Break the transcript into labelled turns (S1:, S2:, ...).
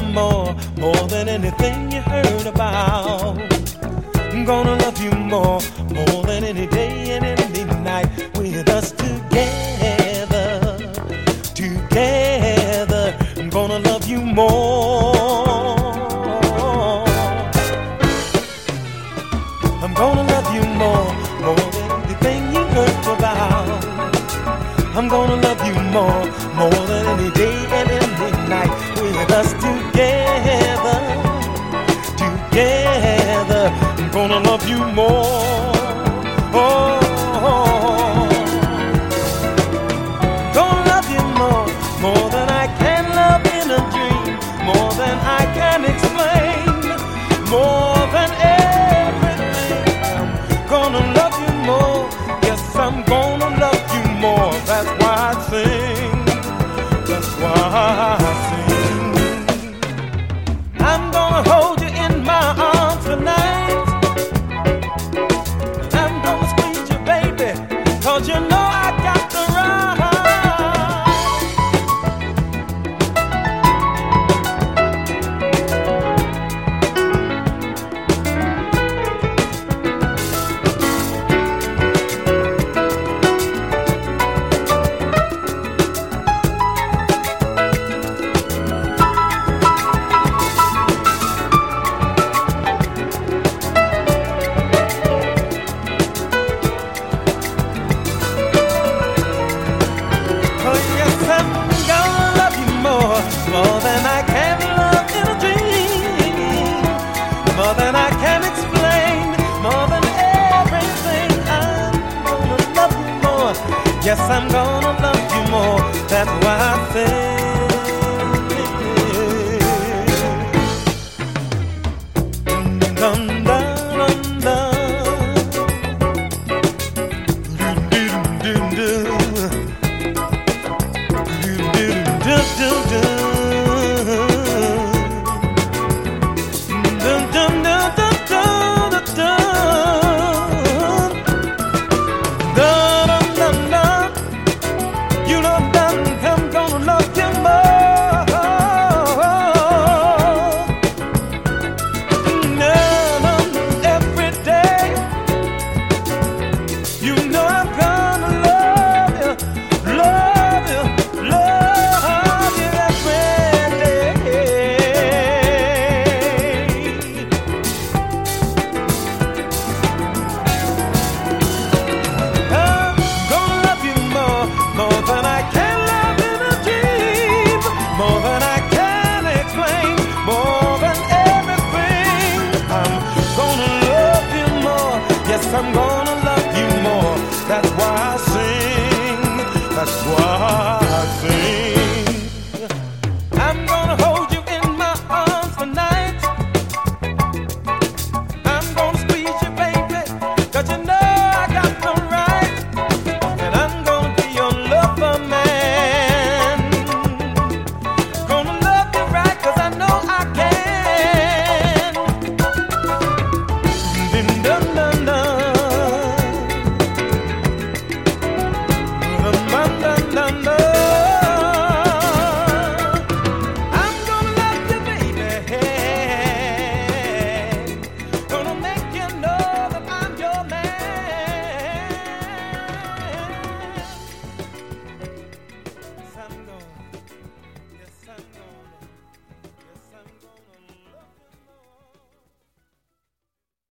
S1: more than anything you heard about. I'm gonna love you more than any day and any night. With us together, together, I'm gonna love you more. I'm gonna love you more than anything you heard about. I'm gonna love you more than any day and any night. With us together, together, I'm gonna love you more. Oh, gonna love you more than I can love in a dream, more than I can explain, more than everything. I'm gonna love you more. Yes, I'm gonna love you more. That's why I sing. That's why